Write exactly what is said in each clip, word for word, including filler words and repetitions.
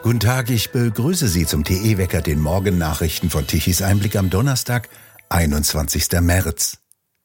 Guten Tag, ich begrüße Sie zum T E-Wecker, den Morgennachrichten von Tichys Einblick am Donnerstag, einundzwanzigsten März.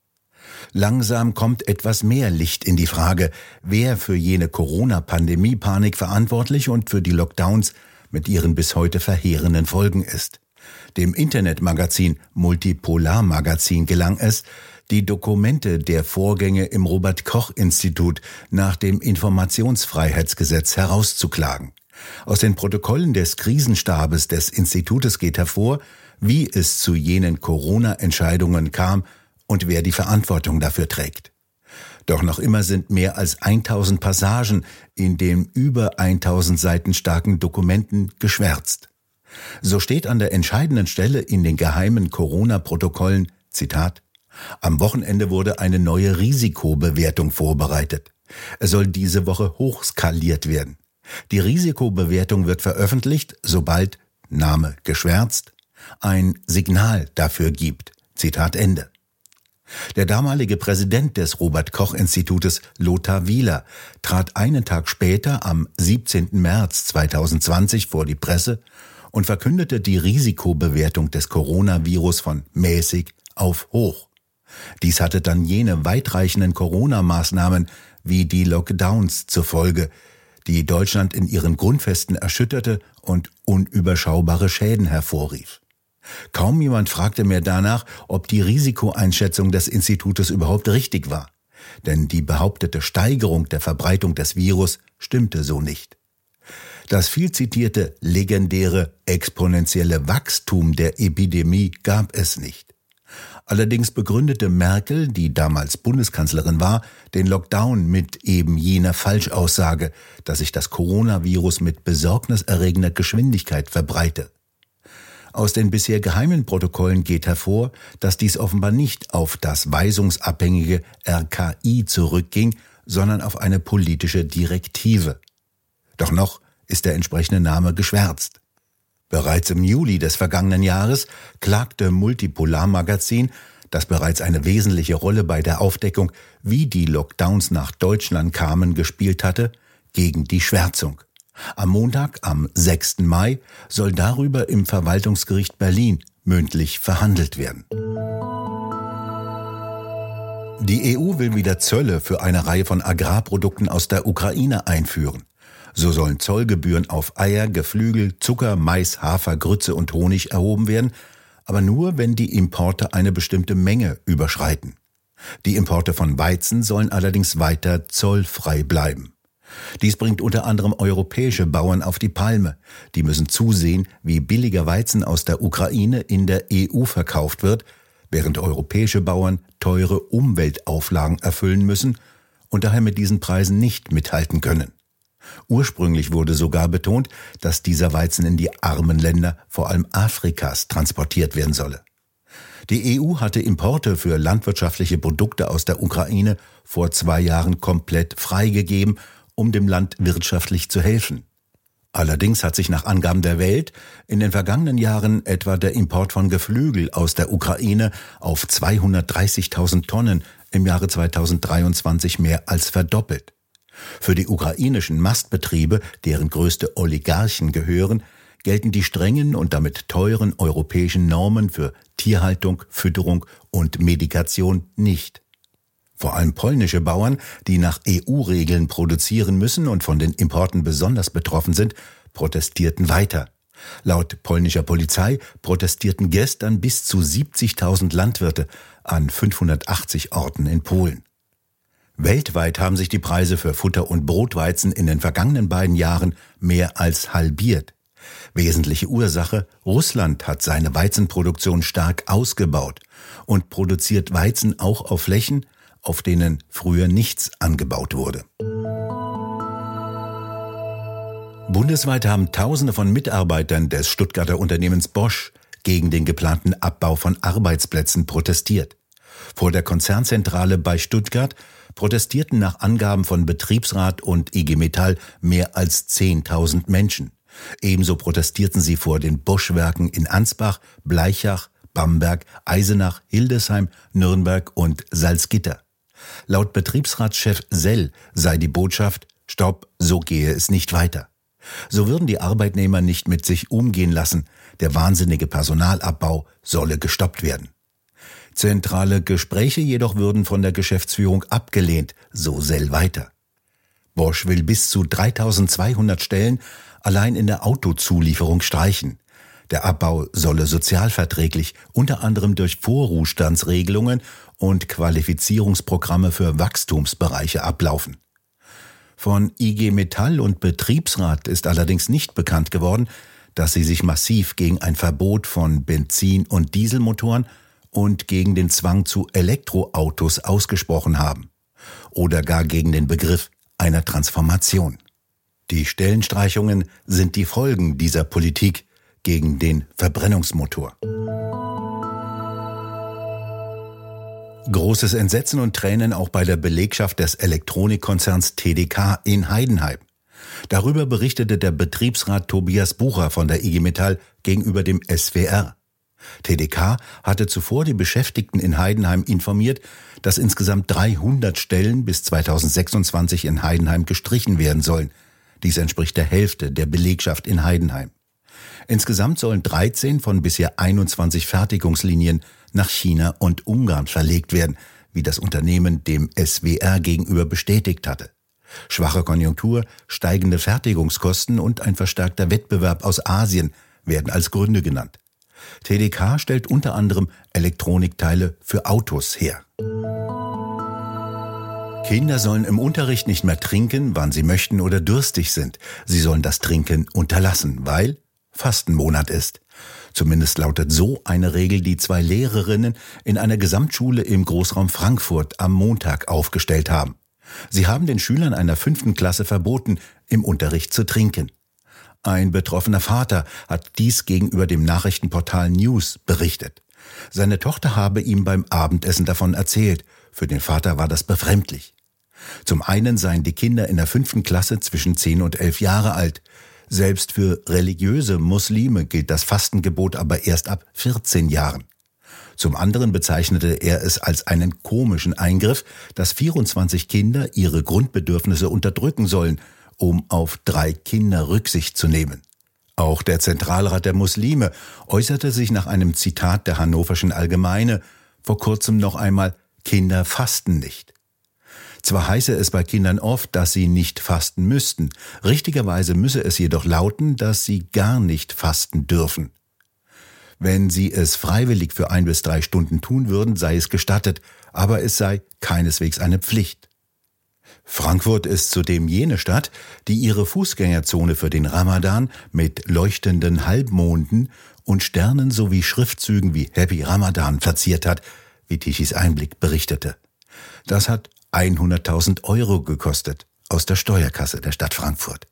Langsam kommt etwas mehr Licht in die Frage, wer für jene Corona-Pandemie-Panik verantwortlich und für die Lockdowns mit ihren bis heute verheerenden Folgen ist. Dem Internetmagazin Multipolar Magazin gelang es, die Dokumente der Vorgänge im Robert-Koch-Institut nach dem Informationsfreiheitsgesetz herauszuklagen. Aus den Protokollen des Krisenstabes des Institutes geht hervor, wie es zu jenen Corona-Entscheidungen kam und wer die Verantwortung dafür trägt. Doch noch immer sind mehr als tausend Passagen in den über tausend Seiten starken Dokumenten geschwärzt. So steht an der entscheidenden Stelle in den geheimen Corona-Protokollen, Zitat, am Wochenende wurde eine neue Risikobewertung vorbereitet. Es soll diese Woche hochskaliert werden. Die Risikobewertung wird veröffentlicht, sobald, Name geschwärzt, ein Signal dafür gibt. Zitat Ende. Der damalige Präsident des Robert-Koch-Institutes, Lothar Wieler, trat einen Tag später am siebzehnten März zweitausendzwanzig vor die Presse und verkündete die Risikobewertung des Coronavirus von mäßig auf hoch. Dies hatte dann jene weitreichenden Corona-Maßnahmen wie die Lockdowns zur Folge, die Deutschland in ihren Grundfesten erschütterte und unüberschaubare Schäden hervorrief. Kaum jemand fragte mehr danach, ob die Risikoeinschätzung des Institutes überhaupt richtig war, denn die behauptete Steigerung der Verbreitung des Virus stimmte so nicht. Das viel zitierte, legendäre, exponentielle Wachstum der Epidemie gab es nicht. Allerdings begründete Merkel, die damals Bundeskanzlerin war, den Lockdown mit eben jener Falschaussage, dass sich das Coronavirus mit besorgniserregender Geschwindigkeit verbreite. Aus den bisher geheimen Protokollen geht hervor, dass dies offenbar nicht auf das weisungsabhängige R K I zurückging, sondern auf eine politische Direktive. Doch noch ist der entsprechende Name geschwärzt. Bereits im Juli des vergangenen Jahres klagte Multipolar Magazin, das bereits eine wesentliche Rolle bei der Aufdeckung, wie die Lockdowns nach Deutschland kamen, gespielt hatte, gegen die Schwärzung. Am Montag, am sechsten Mai, soll darüber im Verwaltungsgericht Berlin mündlich verhandelt werden. Die E U will wieder Zölle für eine Reihe von Agrarprodukten aus der Ukraine einführen. So sollen Zollgebühren auf Eier, Geflügel, Zucker, Mais, Hafer, Grütze und Honig erhoben werden, aber nur, wenn die Importe eine bestimmte Menge überschreiten. Die Importe von Weizen sollen allerdings weiter zollfrei bleiben. Dies bringt unter anderem europäische Bauern auf die Palme. Die müssen zusehen, wie billiger Weizen aus der Ukraine in der E U verkauft wird, während europäische Bauern teure Umweltauflagen erfüllen müssen und daher mit diesen Preisen nicht mithalten können. Ursprünglich wurde sogar betont, dass dieser Weizen in die armen Länder, vor allem Afrikas, transportiert werden solle. Die E U hatte Importe für landwirtschaftliche Produkte aus der Ukraine vor zwei Jahren komplett freigegeben, um dem Land wirtschaftlich zu helfen. Allerdings hat sich nach Angaben der Welt in den vergangenen Jahren etwa der Import von Geflügel aus der Ukraine auf zweihundertdreißigtausend Tonnen im Jahre zweitausenddreiundzwanzig mehr als verdoppelt. Für die ukrainischen Mastbetriebe, deren größte Oligarchen gehören, gelten die strengen und damit teuren europäischen Normen für Tierhaltung, Fütterung und Medikation nicht. Vor allem polnische Bauern, die nach E U-Regeln produzieren müssen und von den Importen besonders betroffen sind, protestierten weiter. Laut polnischer Polizei protestierten gestern bis zu siebzigtausend Landwirte an fünfhundertachtzig Orten in Polen. Weltweit haben sich die Preise für Futter- und Brotweizen in den vergangenen beiden Jahren mehr als halbiert. Wesentliche Ursache: Russland hat seine Weizenproduktion stark ausgebaut und produziert Weizen auch auf Flächen, auf denen früher nichts angebaut wurde. Bundesweit haben Tausende von Mitarbeitern des Stuttgarter Unternehmens Bosch gegen den geplanten Abbau von Arbeitsplätzen protestiert. Vor der Konzernzentrale bei Stuttgart protestierten nach Angaben von Betriebsrat und I G Metall mehr als zehntausend Menschen. Ebenso protestierten sie vor den Bosch-Werken in Ansbach, Blaichach, Bamberg, Eisenach, Hildesheim, Nürnberg und Salzgitter. Laut Betriebsratschef Sell sei die Botschaft: Stopp, so gehe es nicht weiter. So würden die Arbeitnehmer nicht mit sich umgehen lassen. Der wahnsinnige Personalabbau solle gestoppt werden. Zentrale Gespräche jedoch würden von der Geschäftsführung abgelehnt, so Sell weiter. Bosch will bis zu dreitausendzweihundert Stellen allein in der Autozulieferung streichen. Der Abbau solle sozialverträglich, unter anderem durch Vorruhestandsregelungen und Qualifizierungsprogramme für Wachstumsbereiche ablaufen. Von I G Metall und Betriebsrat ist allerdings nicht bekannt geworden, dass sie sich massiv gegen ein Verbot von Benzin- und Dieselmotoren und gegen den Zwang zu Elektroautos ausgesprochen haben. Oder gar gegen den Begriff einer Transformation. Die Stellenstreichungen sind die Folgen dieser Politik gegen den Verbrennungsmotor. Großes Entsetzen und Tränen auch bei der Belegschaft des Elektronikkonzerns T D K in Heidenheim. Darüber berichtete der Betriebsrat Tobias Bucher von der I G Metall gegenüber dem S W R. T D K hatte zuvor die Beschäftigten in Heidenheim informiert, dass insgesamt dreihundert Stellen bis zweitausendsechsundzwanzig in Heidenheim gestrichen werden sollen. Dies entspricht der Hälfte der Belegschaft in Heidenheim. Insgesamt sollen dreizehn von bisher einundzwanzig Fertigungslinien nach China und Ungarn verlegt werden, wie das Unternehmen dem S W R gegenüber bestätigt hatte. Schwache Konjunktur, steigende Fertigungskosten und ein verstärkter Wettbewerb aus Asien werden als Gründe genannt. T D K stellt unter anderem Elektronikteile für Autos her. Kinder sollen im Unterricht nicht mehr trinken, wann sie möchten oder durstig sind. Sie sollen das Trinken unterlassen, weil Fastenmonat ist. Zumindest lautet so eine Regel, die zwei Lehrerinnen in einer Gesamtschule im Großraum Frankfurt am Montag aufgestellt haben. Sie haben den Schülern einer fünften Klasse verboten, im Unterricht zu trinken. Ein betroffener Vater hat dies gegenüber dem Nachrichtenportal News berichtet. Seine Tochter habe ihm beim Abendessen davon erzählt. Für den Vater war das befremdlich. Zum einen seien die Kinder in der fünften Klasse zwischen zehn und elf Jahre alt. Selbst für religiöse Muslime gilt das Fastengebot aber erst ab vierzehn Jahren. Zum anderen bezeichnete er es als einen komischen Eingriff, dass vierundzwanzig Kinder ihre Grundbedürfnisse unterdrücken sollen, um auf drei Kinder Rücksicht zu nehmen. Auch der Zentralrat der Muslime äußerte sich nach einem Zitat der Hannoverschen Allgemeine vor kurzem noch einmal: Kinder fasten nicht. Zwar heiße es bei Kindern oft, dass sie nicht fasten müssten, richtigerweise müsse es jedoch lauten, dass sie gar nicht fasten dürfen. Wenn sie es freiwillig für ein bis drei Stunden tun würden, sei es gestattet, aber es sei keineswegs eine Pflicht. Frankfurt ist zudem jene Stadt, die ihre Fußgängerzone für den Ramadan mit leuchtenden Halbmonden und Sternen sowie Schriftzügen wie Happy Ramadan verziert hat, wie Tichys Einblick berichtete. Das hat hunderttausend Euro gekostet aus der Steuerkasse der Stadt Frankfurt.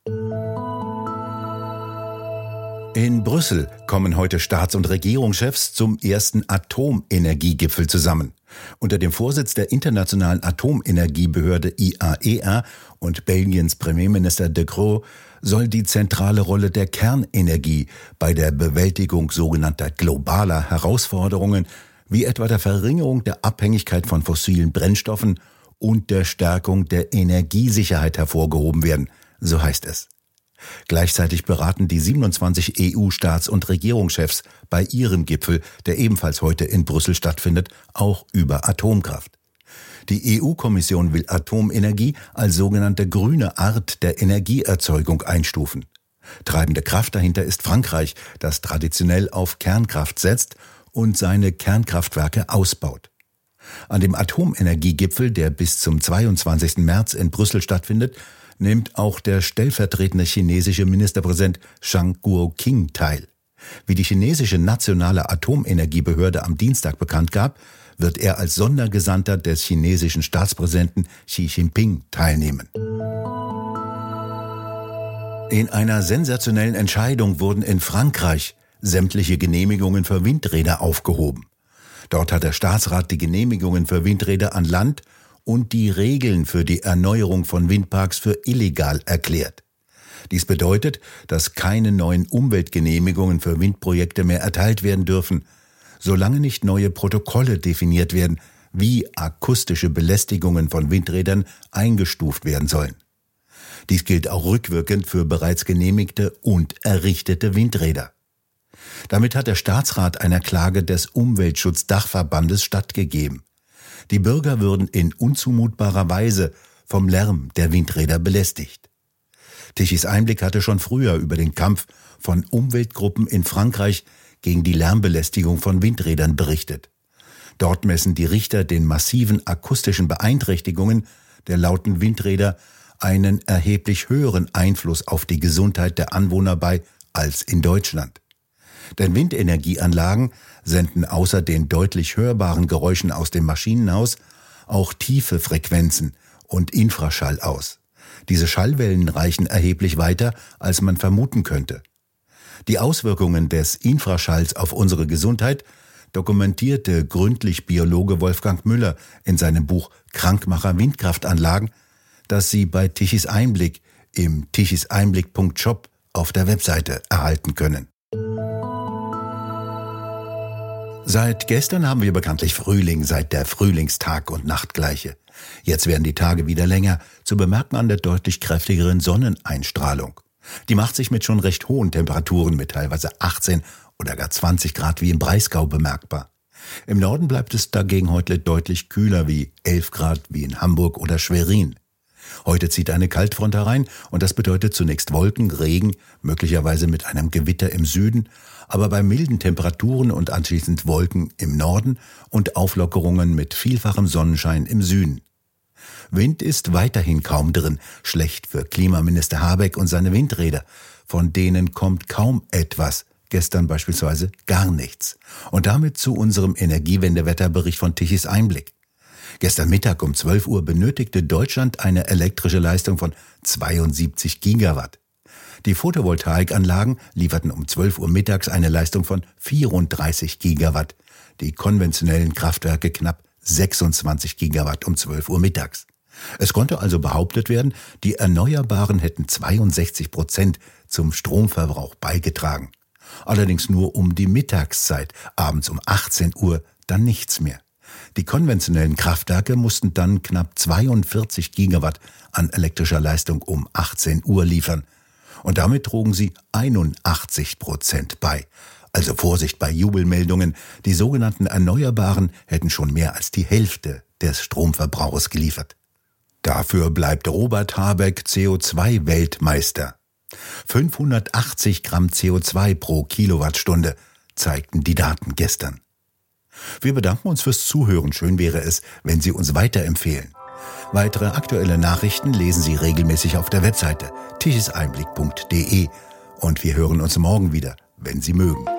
In Brüssel kommen heute Staats- und Regierungschefs zum ersten Atomenergiegipfel zusammen. Unter dem Vorsitz der Internationalen Atomenergiebehörde I A E R und Belgiens Premierminister De Croo soll die zentrale Rolle der Kernenergie bei der Bewältigung sogenannter globaler Herausforderungen wie etwa der Verringerung der Abhängigkeit von fossilen Brennstoffen und der Stärkung der Energiesicherheit hervorgehoben werden, so heißt es. Gleichzeitig beraten die siebenundzwanzig E U-Staats- und Regierungschefs bei ihrem Gipfel, der ebenfalls heute in Brüssel stattfindet, auch über Atomkraft. Die E U-Kommission will Atomenergie als sogenannte grüne Art der Energieerzeugung einstufen. Treibende Kraft dahinter ist Frankreich, das traditionell auf Kernkraft setzt und seine Kernkraftwerke ausbaut. An dem Atomenergiegipfel, der bis zum zweiundzwanzigsten März in Brüssel stattfindet, nimmt auch der stellvertretende chinesische Ministerpräsident Zhang Guoqing teil. Wie die chinesische nationale Atomenergiebehörde am Dienstag bekannt gab, wird er als Sondergesandter des chinesischen Staatspräsidenten Xi Jinping teilnehmen. In einer sensationellen Entscheidung wurden in Frankreich sämtliche Genehmigungen für Windräder aufgehoben. Dort hat der Staatsrat die Genehmigungen für Windräder an Land und die Regeln für die Erneuerung von Windparks für illegal erklärt. Dies bedeutet, dass keine neuen Umweltgenehmigungen für Windprojekte mehr erteilt werden dürfen, solange nicht neue Protokolle definiert werden, wie akustische Belästigungen von Windrädern eingestuft werden sollen. Dies gilt auch rückwirkend für bereits genehmigte und errichtete Windräder. Damit hat der Staatsrat einer Klage des Umweltschutzdachverbandes stattgegeben. Die Bürger würden in unzumutbarer Weise vom Lärm der Windräder belästigt. Tichys Einblick hatte schon früher über den Kampf von Umweltgruppen in Frankreich gegen die Lärmbelästigung von Windrädern berichtet. Dort messen die Richter den massiven akustischen Beeinträchtigungen der lauten Windräder einen erheblich höheren Einfluss auf die Gesundheit der Anwohner bei als in Deutschland. Denn Windenergieanlagen senden außer den deutlich hörbaren Geräuschen aus dem Maschinenhaus auch tiefe Frequenzen und Infraschall aus. Diese Schallwellen reichen erheblich weiter, als man vermuten könnte. Die Auswirkungen des Infraschalls auf unsere Gesundheit dokumentierte gründlich Biologe Wolfgang Müller in seinem Buch Krankmacher Windkraftanlagen, das Sie bei Tichys Einblick im tichiseinblick punkt shop auf der Webseite erhalten können. Seit gestern haben wir bekanntlich Frühling, seit der Frühlingstag- und Nachtgleiche. Jetzt werden die Tage wieder länger, zu bemerken an der deutlich kräftigeren Sonneneinstrahlung. Die macht sich mit schon recht hohen Temperaturen mit teilweise achtzehn oder gar zwanzig Grad wie im Breisgau bemerkbar. Im Norden bleibt es dagegen heute deutlich kühler wie elf Grad wie in Hamburg oder Schwerin. Heute zieht eine Kaltfront herein und das bedeutet zunächst Wolken, Regen, möglicherweise mit einem Gewitter im Süden, aber bei milden Temperaturen und anschließend Wolken im Norden und Auflockerungen mit vielfachem Sonnenschein im Süden. Wind ist weiterhin kaum drin, schlecht für Klimaminister Habeck und seine Windräder. Von denen kommt kaum etwas, gestern beispielsweise gar nichts. Und damit zu unserem Energiewendewetterbericht von Tichys Einblick. Gestern Mittag um zwölf Uhr benötigte Deutschland eine elektrische Leistung von zweiundsiebzig Gigawatt. Die Photovoltaikanlagen lieferten um zwölf Uhr mittags eine Leistung von vierunddreißig Gigawatt, die konventionellen Kraftwerke knapp sechsundzwanzig Gigawatt um zwölf Uhr mittags. Es konnte also behauptet werden, die Erneuerbaren hätten zweiundsechzig Prozent zum Stromverbrauch beigetragen. Allerdings nur um die Mittagszeit, abends um achtzehn Uhr dann nichts mehr. Die konventionellen Kraftwerke mussten dann knapp zweiundvierzig Gigawatt an elektrischer Leistung um achtzehn Uhr liefern. Und damit trugen sie einundachtzig Prozent bei. Also Vorsicht bei Jubelmeldungen, die sogenannten Erneuerbaren hätten schon mehr als die Hälfte des Stromverbrauchs geliefert. Dafür bleibt Robert Habeck C O zwei Weltmeister. fünfhundertachtzig Gramm C O zwei pro Kilowattstunde zeigten die Daten gestern. Wir bedanken uns fürs Zuhören. Schön wäre es, wenn Sie uns weiterempfehlen. Weitere aktuelle Nachrichten lesen Sie regelmäßig auf der Webseite tichiseinblick punkt de und wir hören uns morgen wieder, wenn Sie mögen.